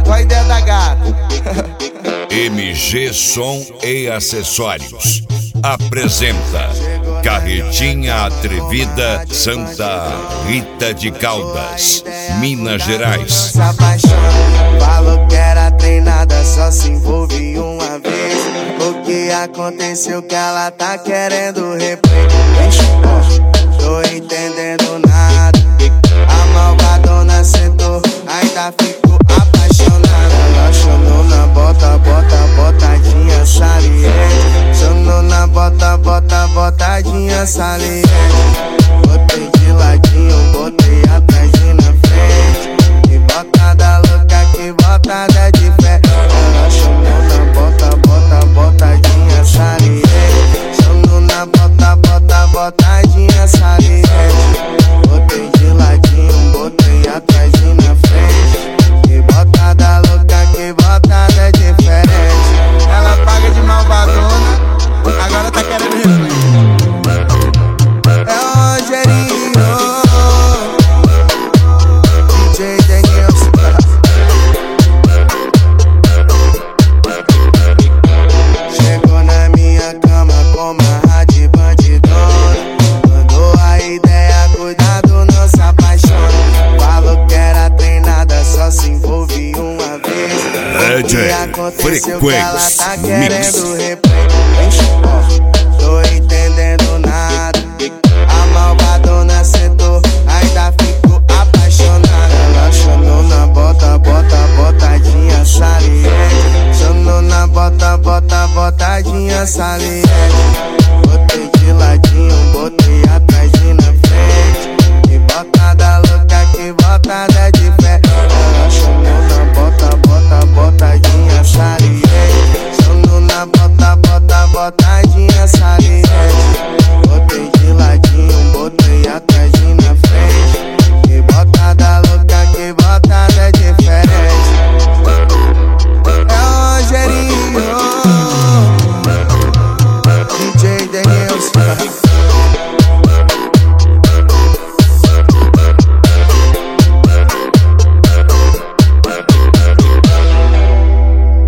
Só a ideia da gata. MG Som e Acessórios apresenta Carretinha Atrevida, Santa Rita de Caldas, Minas Gerais. Se apaixona, falou que era treinada, só se envolve uma vez. O que aconteceu que ela tá querendo replay? Tô entendendo nada. A malvadona sentou, ainda ficou apaixonada. Ela chamou na bota, botadinha saliente. Chamou na bota, botadinha saliente. Botei de ladinho, botei atrás e na frente. Que botada louca, que botada de fé. Ela chamou na bota, botadinha saliente. Chamou na bota, botadinha saliente. Botei de ladinho, botei atrás e na frente. Que botada louca, que botada diferente. Ela paga de malvadona, agora tá querendo replay. É o Rogerinho, DJ Denilson. Chegou na minha cama com uma de bandidona. Mandou a ideia, cuidado, não se apaixona. Falou que era treinada, só se envolve uma vez. O que aconteceu que ela tá querendo replay? Tô entendendo nada. A malvadona sentou, ainda ficou apaixonada. Ela chamou na bota, botadinha saliente. Chamou na bota, botadinha saliente.